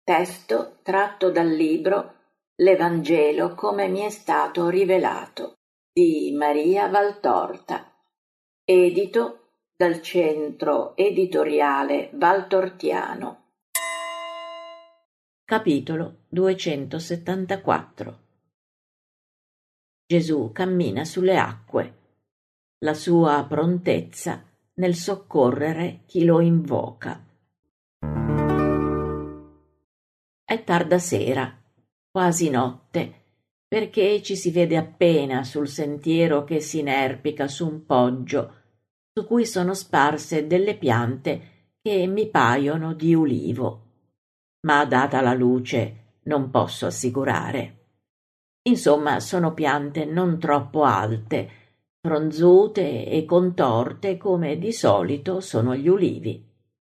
Testo tratto dal libro L'Evangelo come mi è stato rivelato di Maria Valtorta, edito dal Centro Editoriale Valtortiano. Capitolo 274. Gesù cammina sulle acque, la sua prontezza nel soccorrere chi lo invoca. È tarda sera, quasi notte, perché ci si vede appena sul sentiero che si inerpica su un poggio, su cui sono sparse delle piante che mi paiono di ulivo, ma data la luce non posso assicurare. Insomma, sono piante non troppo alte, fronzute e contorte come di solito sono gli ulivi.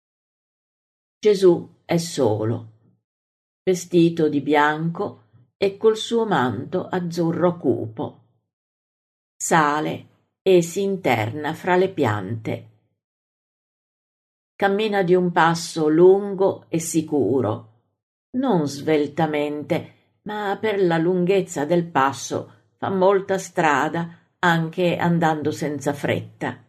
Gesù è solo, vestito di bianco e col suo manto azzurro cupo. Sale e si interna fra le piante. Cammina di un passo lungo e sicuro, non sveltamente, ma per la lunghezza del passo fa molta strada anche andando senza fretta.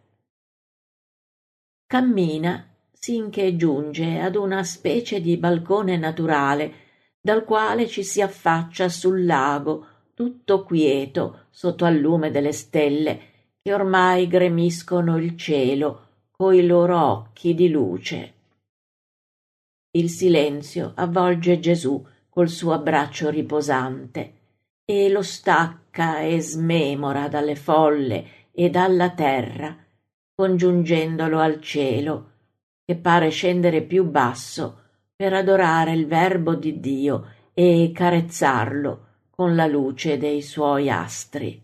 Cammina sinché giunge ad una specie di balcone naturale dal quale ci si affaccia sul lago, tutto quieto sotto al lume delle stelle che ormai gremiscono il cielo coi loro occhi di luce. Il silenzio avvolge Gesù col suo abbraccio riposante e lo stacca e smemora dalle folle e dalla terra, congiungendolo al cielo, che pare scendere più basso per adorare il Verbo di Dio e carezzarlo con la luce dei suoi astri.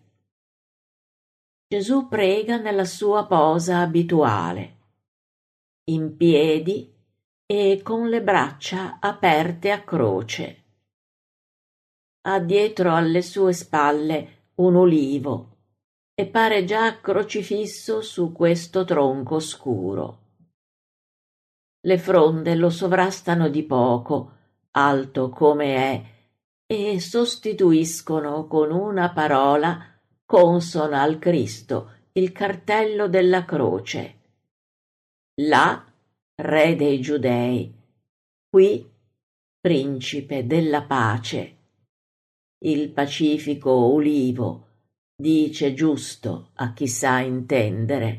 Gesù prega nella sua posa abituale, in piedi e con le braccia aperte a croce. Ha dietro alle sue spalle un ulivo e pare già crocifisso su questo tronco scuro. Le fronde lo sovrastano di poco, alto come è, e sostituiscono con una parola consona al Cristo il cartello della croce. Là, Re dei Giudei, qui, Principe della pace. Il pacifico ulivo dice giusto a chi sa intendere.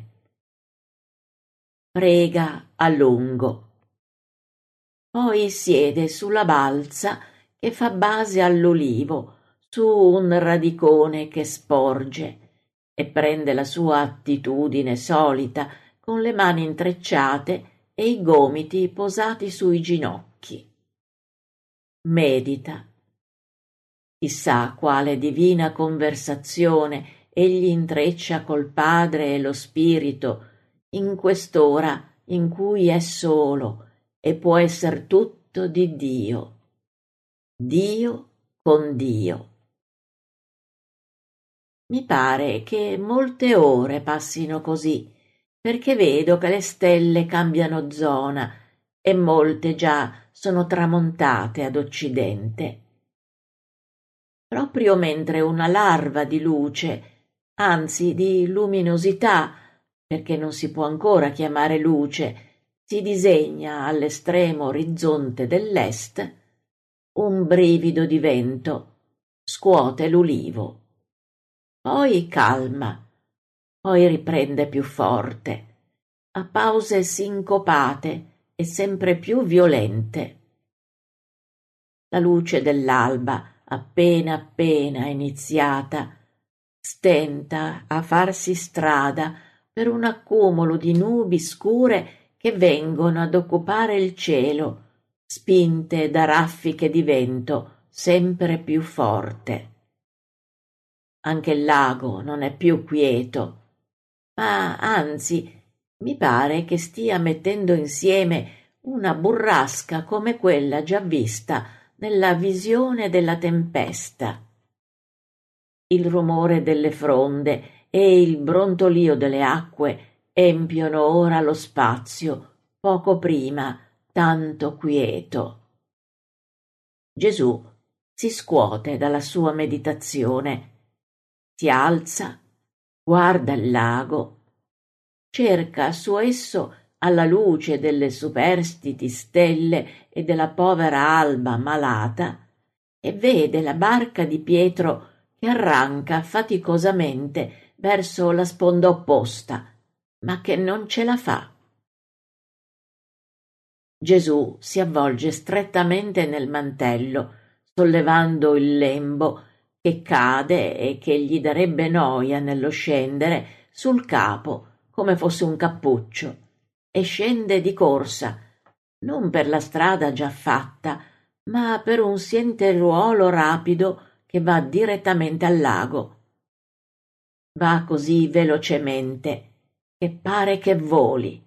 Prega a lungo. Poi siede sulla balza che fa base all'ulivo, su un radicone che sporge, e prende la sua attitudine solita, con le mani intrecciate e i gomiti posati sui ginocchi. Medita. Chissà quale divina conversazione egli intreccia col Padre e lo Spirito in quest'ora in cui è solo e può esser tutto di Dio. Dio con Dio. Mi pare che molte ore passino così, perché vedo che le stelle cambiano zona e molte già sono tramontate ad occidente. Proprio mentre una larva di luce, anzi di luminosità, perché non si può ancora chiamare luce, si disegna all'estremo orizzonte dell'est, un brivido di vento scuote l'ulivo. Poi calma, poi riprende più forte, a pause sincopate e sempre più violente. La luce dell'alba, appena iniziata, stenta a farsi strada per un accumulo di nubi scure che vengono ad occupare il cielo, spinte da raffiche di vento sempre più forte. Anche il lago non è più quieto, ma anzi mi pare che stia mettendo insieme una burrasca come quella già vista nella visione della tempesta. Il rumore delle fronde e il brontolio delle acque empiono ora lo spazio, poco prima tanto quieto. Gesù si scuote dalla sua meditazione, si alza, guarda il lago, cerca su esso, alla luce delle superstiti stelle e della povera alba malata, e vede la barca di Pietro che arranca faticosamente verso la sponda opposta, ma che non ce la fa. Gesù si avvolge strettamente nel mantello, sollevando il lembo che cade e che gli darebbe noia nello scendere sul capo come fosse un cappuccio, e scende di corsa, non per la strada già fatta, ma per un sentieruolo rapido che va direttamente al lago. Va così velocemente che pare che voli.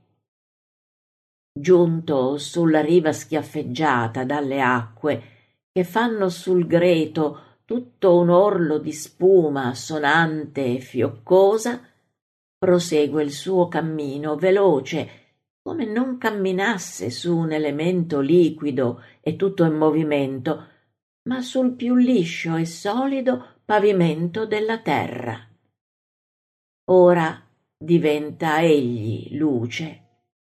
Giunto sulla riva schiaffeggiata dalle acque che fanno sul greto tutto un orlo di spuma sonante e fioccosa, prosegue il suo cammino veloce, come non camminasse su un elemento liquido e tutto in movimento, ma sul più liscio e solido pavimento della terra. Ora diventa egli luce.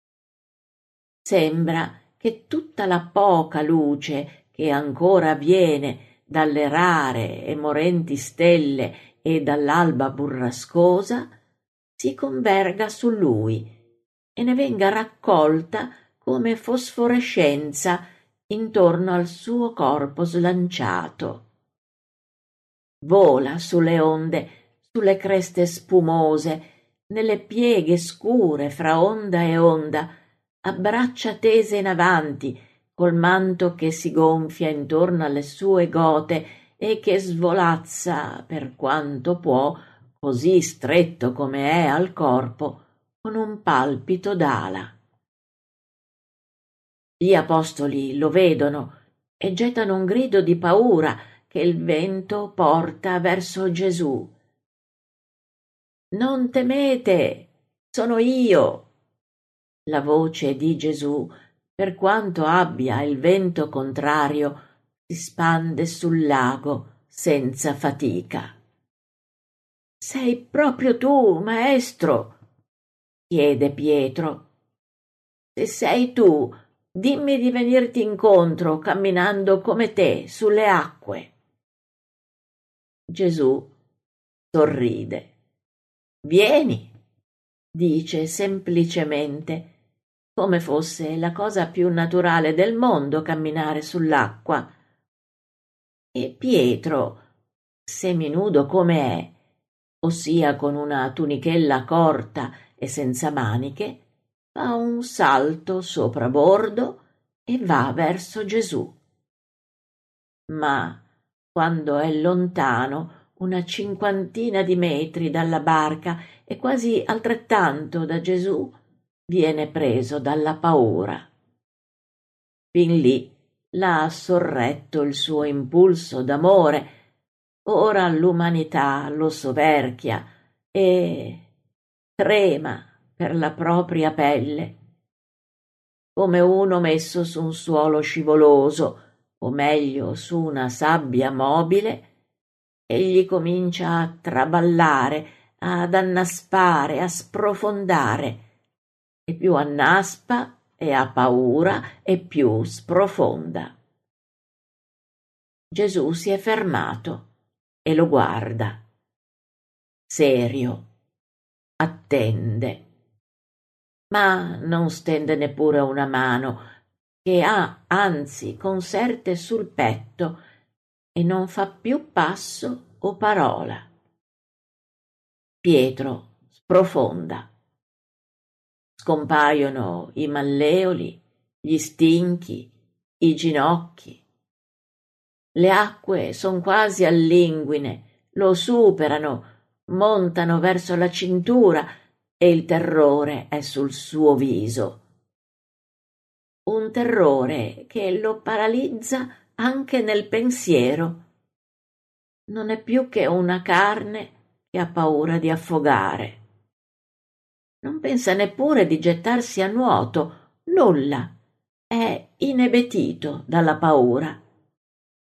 Sembra che tutta la poca luce che ancora viene dalle rare e morenti stelle e dall'alba burrascosa si converga su lui e ne venga raccolta come fosforescenza intorno al suo corpo slanciato. Vola sulle onde, sulle creste spumose, nelle pieghe scure fra onda e onda, a braccia tese in avanti, col manto che si gonfia intorno alle sue gote e che svolazza, per quanto può, così stretto come è al corpo, con un palpito d'ala. Gli apostoli lo vedono e gettano un grido di paura che il vento porta verso Gesù. «Non temete, sono io!» La voce di Gesù, per quanto abbia il vento contrario, si spande sul lago senza fatica. «Sei proprio tu, maestro?» chiede Pietro. «Se sei tu, dimmi di venirti incontro camminando come te sulle acque.» Gesù sorride. «Vieni», dice semplicemente, come fosse la cosa più naturale del mondo camminare sull'acqua. E Pietro, seminudo come è, ossia con una tunichella corta e senza maniche, fa un salto sopra bordo e va verso Gesù. Ma quando è lontano una cinquantina di metri dalla barca e quasi altrettanto da Gesù, viene preso dalla paura. Fin lì l'ha sorretto il suo impulso d'amore, ora l'umanità lo soverchia e trema per la propria pelle, come uno messo su un suolo scivoloso, o meglio su una sabbia mobile, egli comincia a traballare, ad annaspare, a sprofondare, e più annaspa e ha paura e più sprofonda. Gesù si è fermato e lo guarda, serio, attende, ma non stende neppure una mano, che ha anzi conserte sul petto e non fa più passo o parola. Pietro sprofonda. Scompaiono i malleoli, gli stinchi, i ginocchi. Le acque son quasi all'inguine, lo superano, montano verso la cintura e il terrore è sul suo viso. Un terrore che lo paralizza anche nel pensiero. Non è più che una carne che ha paura di affogare. Non pensa neppure di gettarsi a nuoto, nulla. È inebetito dalla paura.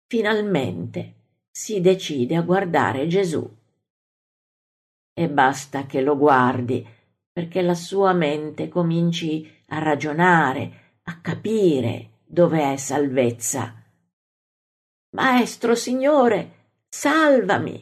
finalmente si decide a guardare Gesù. E basta che lo guardi perché la sua mente cominci a ragionare, a capire dove è salvezza. Maestro, Signore, salvami!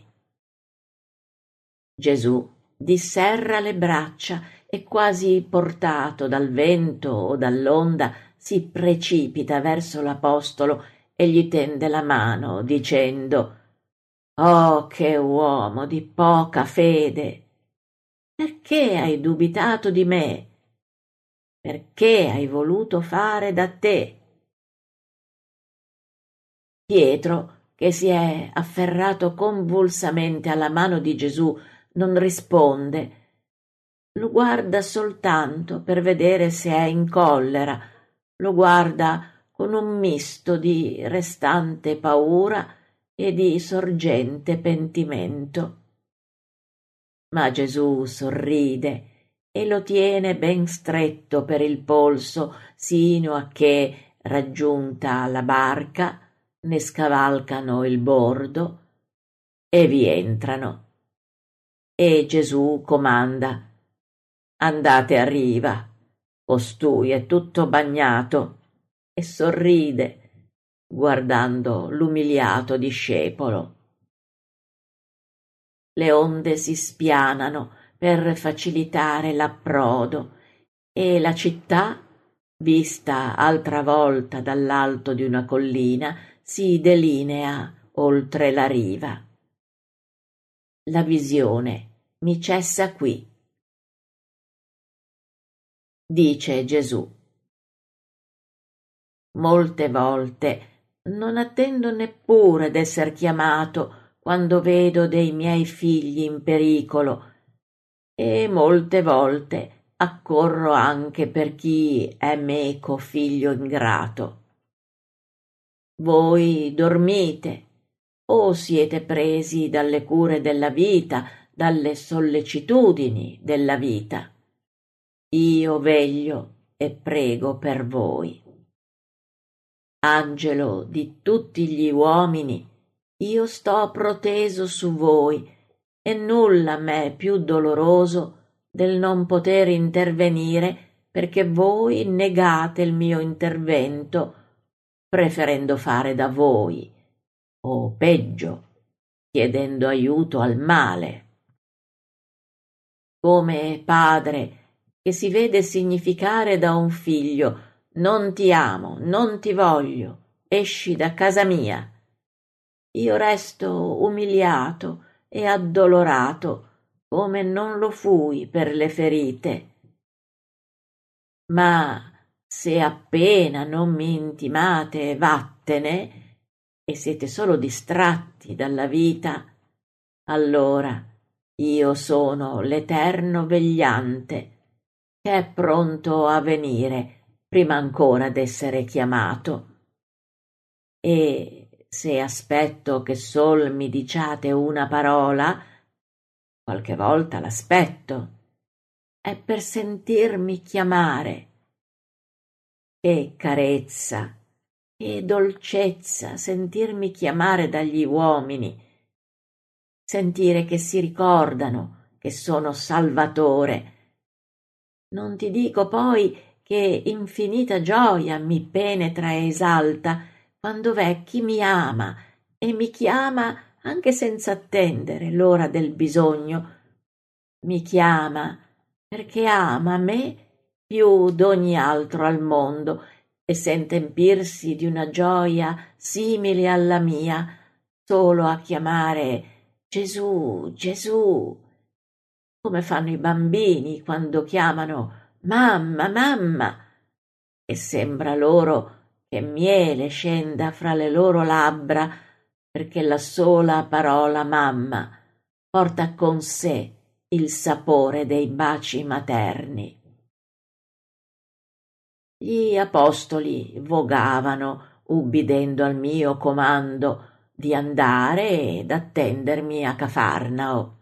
Gesù disserra le braccia e, quasi portato dal vento o dall'onda, si precipita verso l'apostolo e gli tende la mano, dicendo: «Oh, che uomo di poca fede! Perché hai dubitato di me? Perché hai voluto fare da te?» Pietro, che si è afferrato convulsamente alla mano di Gesù, non risponde. Lo guarda soltanto per vedere se è in collera, lo guarda con un misto di restante paura e di sorgente pentimento. Ma Gesù sorride e lo tiene ben stretto per il polso, sino a che, raggiunta la barca, ne scavalcano il bordo e vi entrano. E Gesù comanda: «Andate a riva, costui è tutto bagnato», e sorride guardando l'umiliato discepolo. Le onde si spianano per facilitare l'approdo e la città, vista altra volta dall'alto di una collina, si delinea oltre la riva. La visione mi cessa qui, dice Gesù. Molte volte non attendo neppure d'esser chiamato quando vedo dei miei figli in pericolo, e molte volte accorro anche per chi è meco figlio ingrato. Voi dormite o siete presi dalle cure della vita, dalle sollecitudini della vita. Io veglio e prego per voi. Angelo di tutti gli uomini, io sto proteso su voi, e nulla m'è più doloroso del non poter intervenire perché voi negate il mio intervento, preferendo fare da voi, o peggio, chiedendo aiuto al male. Come padre che si vede significare da un figlio: «Non ti amo, non ti voglio, esci da casa mia», io resto umiliato e addolorato come non lo fui per le ferite. Ma se appena non mi intimate vattene e siete solo distratti dalla vita, allora io sono l'eterno vegliante che è pronto a venire prima ancora d'essere chiamato. E se aspetto che sol mi diciate una parola, qualche volta l'aspetto, è per sentirmi chiamare. Che carezza, che dolcezza sentirmi chiamare dagli uomini, sentire che si ricordano che sono Salvatore. Non ti dico poi che infinita gioia mi penetra e esalta quando v'è chi mi ama e mi chiama anche senza attendere l'ora del bisogno. Mi chiama perché ama me più d'ogni altro al mondo e sente empirsi di una gioia simile alla mia solo a chiamare Gesù, Gesù, come fanno i bambini quando chiamano mamma, mamma, e sembra loro che miele scenda fra le loro labbra, perché la sola parola mamma porta con sé il sapore dei baci materni. Gli apostoli vogavano ubbidendo al mio comando di andare ed attendermi a Cafarnao.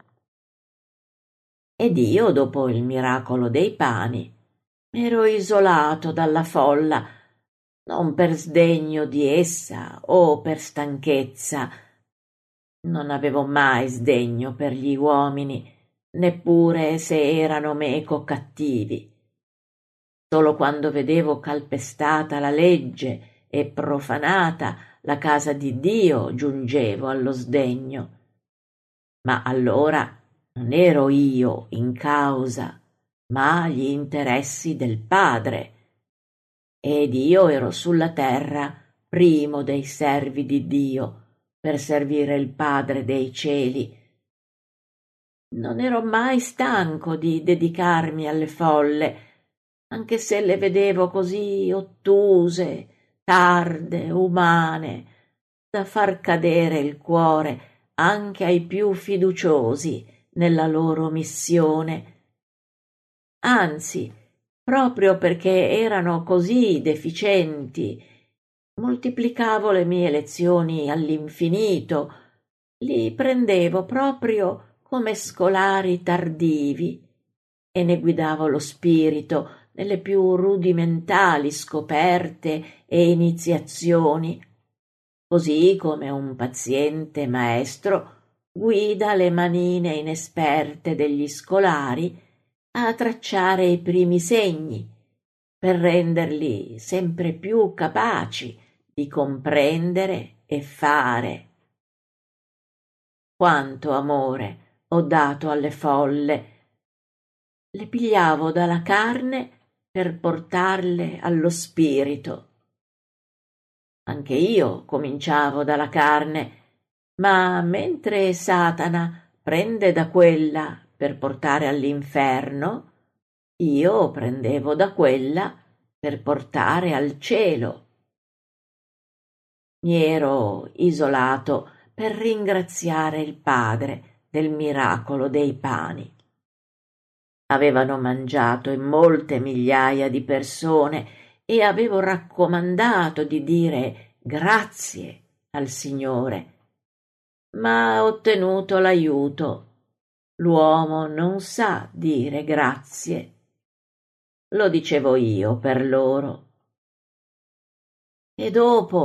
Ed io, dopo il miracolo dei pani, m'ero isolato dalla folla non per sdegno di essa o per stanchezza. Non avevo mai sdegno per gli uomini, neppure se erano meco cattivi. Solo quando vedevo calpestata la legge e profanata la casa di Dio giungevo allo sdegno. Ma allora non ero io in causa, ma gli interessi del Padre, ed io ero sulla terra primo dei servi di Dio per servire il Padre dei cieli. Non ero mai stanco di dedicarmi alle folle, anche se le vedevo così ottuse, tarde, umane, da far cadere il cuore anche ai più fiduciosi nella loro missione. Anzi, proprio perché erano così deficienti, moltiplicavo le mie lezioni all'infinito, li prendevo proprio come scolari tardivi e ne guidavo lo spirito nelle più rudimentali scoperte e iniziazioni, così come un paziente maestro guida le manine inesperte degli scolari a tracciare i primi segni per renderli sempre più capaci di comprendere e fare. Quanto amore ho dato alle folle! Le pigliavo dalla carne per portarle allo spirito. Anche io cominciavo dalla carne, ma mentre Satana prende da quella per portare all'inferno, io prendevo da quella per portare al cielo. Mi ero isolato per ringraziare il Padre del miracolo dei pani. Avevano mangiato in molte migliaia di persone e avevo raccomandato di dire grazie al Signore, ma ho ottenuto l'aiuto. L'uomo non sa dire grazie. Lo dicevo io per loro. E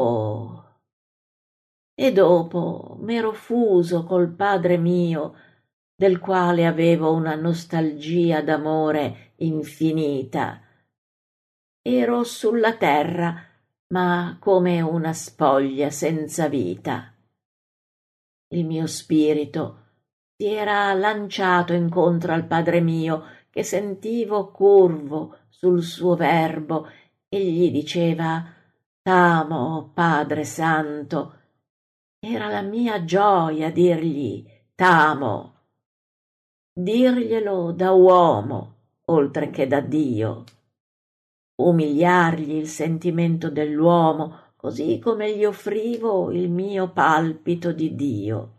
dopo m'ero fuso col Padre mio, del quale avevo una nostalgia d'amore infinita. Ero sulla terra, ma come una spoglia senza vita. Il mio spirito si era lanciato incontro al Padre mio, che sentivo curvo sul suo verbo, e gli diceva: «T'amo, Padre Santo». Era la mia gioia dirgli «T'amo», dirglielo da uomo oltre che da Dio, umiliargli il sentimento dell'uomo, così come gli offrivo il mio palpito di Dio.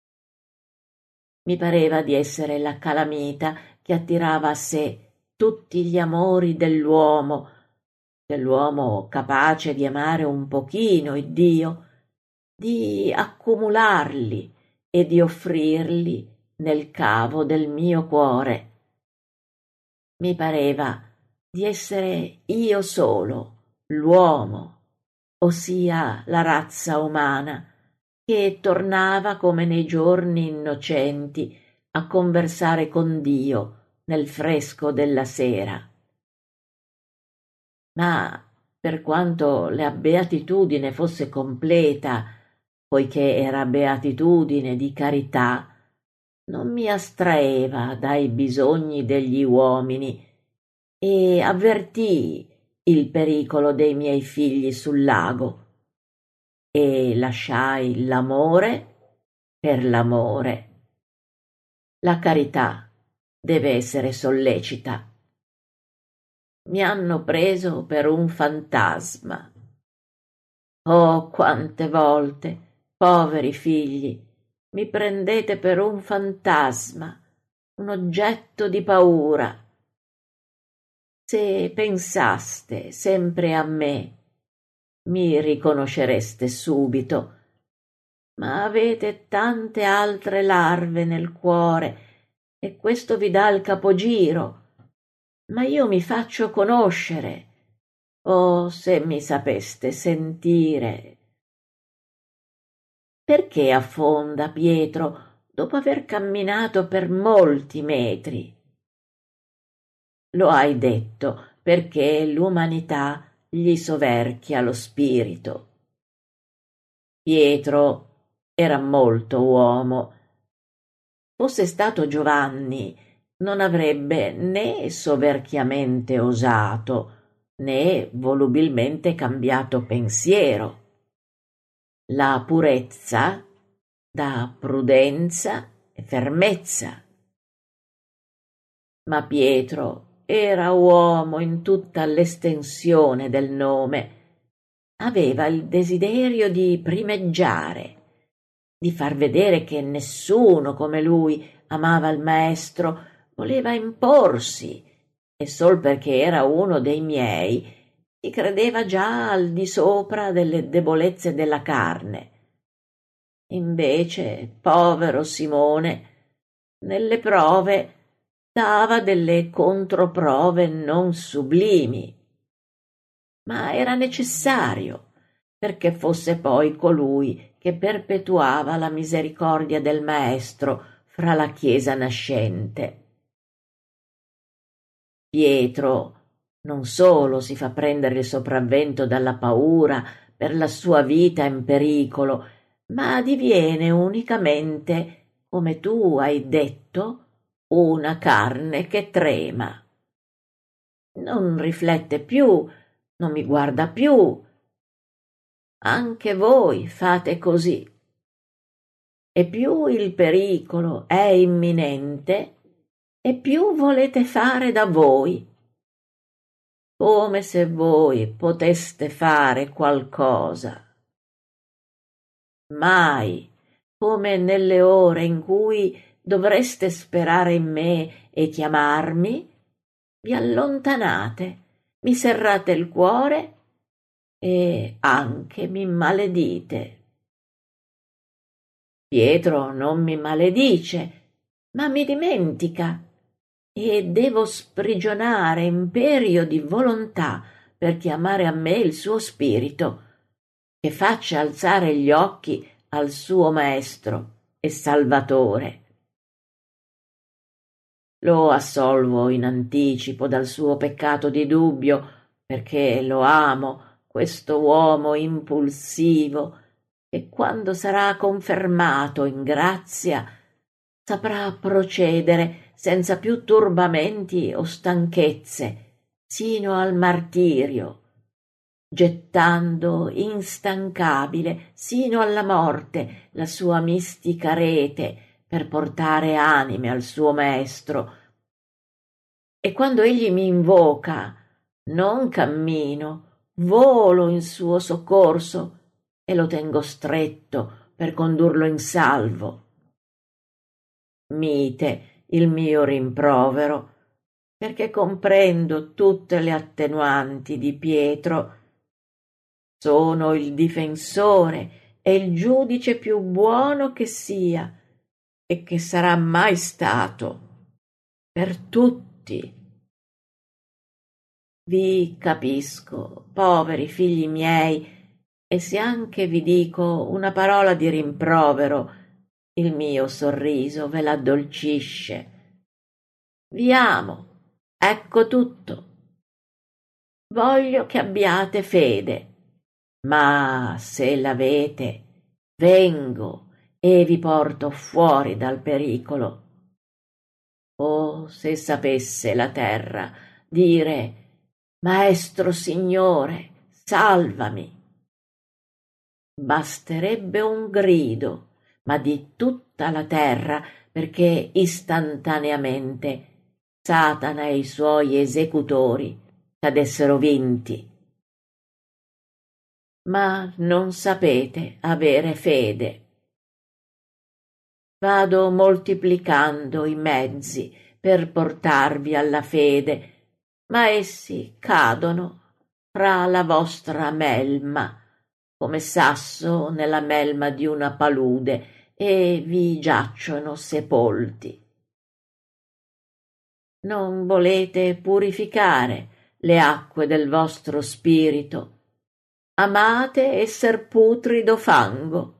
Mi pareva di essere la calamita che attirava a sé tutti gli amori dell'uomo capace di amare un pochino il Dio, di accumularli e di offrirli nel cavo del mio cuore. Mi pareva di essere io solo, l'uomo, ossia la razza umana, che tornava come nei giorni innocenti a conversare con Dio nel fresco della sera. Ma per quanto la beatitudine fosse completa, poiché era beatitudine di carità, non mi astraeva dai bisogni degli uomini e avvertii il pericolo dei miei figli sul lago e lasciai l'amore per l'amore. La carità deve essere sollecita. Mi hanno preso per un fantasma. Oh, quante volte, poveri figli, mi prendete per un fantasma, un oggetto di paura. Se pensaste sempre a me, mi riconoscereste subito, ma avete tante altre larve nel cuore e questo vi dà il capogiro. Ma io mi faccio conoscere Oh, se mi sapeste sentire. Perché affonda Pietro dopo aver camminato per molti metri? Lo hai detto perché l'umanità gli soverchia lo spirito. Pietro era molto uomo. Fosse stato Giovanni, non avrebbe né soverchiamente osato, né volubilmente cambiato pensiero. La purezza dà prudenza e fermezza. Ma Pietro era uomo in tutta l'estensione del nome. Aveva il desiderio di primeggiare, di far vedere che nessuno come lui amava il maestro, voleva imporsi, e sol perché era uno dei miei, si credeva già al di sopra delle debolezze della carne. Invece, povero Simone, nelle prove dava delle controprove non sublimi, ma era necessario perché fosse poi colui che perpetuava la misericordia del Maestro fra la Chiesa nascente. Pietro non solo si fa prendere il sopravvento dalla paura per la sua vita in pericolo, ma diviene unicamente, come tu hai detto, una carne che trema. Non riflette più, non mi guarda più. Anche voi fate così. E più il pericolo è imminente, e più volete fare da voi, come se voi poteste fare qualcosa. Mai, come nelle ore in cui dovreste sperare in me e chiamarmi, vi allontanate, mi serrate il cuore e anche mi maledite. Pietro non mi maledice, ma mi dimentica, e devo sprigionare imperio di volontà per chiamare a me il suo spirito, che faccia alzare gli occhi al suo Maestro e Salvatore. Lo assolvo in anticipo dal suo peccato di dubbio, perché lo amo, questo uomo impulsivo, e quando sarà confermato in grazia saprà procedere senza più turbamenti o stanchezze sino al martirio, gettando instancabile sino alla morte la sua mistica rete per portare anime al suo maestro. E quando egli mi invoca, non cammino, volo in suo soccorso e lo tengo stretto per condurlo in salvo. Mite il mio rimprovero, perché comprendo tutte le attenuanti di Pietro. Sono il difensore e il giudice più buono che sia e che sarà mai stato per tutti. Vi capisco, poveri figli miei, e se anche vi dico una parola di rimprovero, il mio sorriso ve l'addolcisce. Vi amo, ecco tutto. Voglio che abbiate fede, ma se l'avete, vengo e vi porto fuori dal pericolo. Oh, se sapesse la terra dire Maestro Signore, salvami! Basterebbe un grido, ma di tutta la terra, perché istantaneamente Satana e i suoi esecutori cadessero vinti. Ma non sapete avere fede. Vado moltiplicando i mezzi per portarvi alla fede, ma essi cadono fra la vostra melma, come sasso nella melma di una palude, e vi giacciono sepolti. Non volete purificare le acque del vostro spirito, amate esser putrido fango.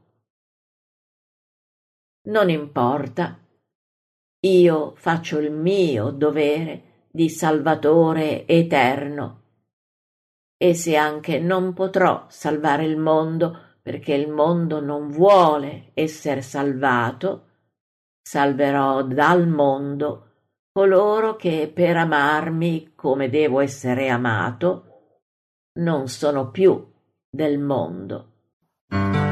Non importa, io faccio il mio dovere di Salvatore eterno, e se anche non potrò salvare il mondo perché il mondo non vuole esser salvato, salverò dal mondo coloro che per amarmi come devo essere amato non sono più del mondo.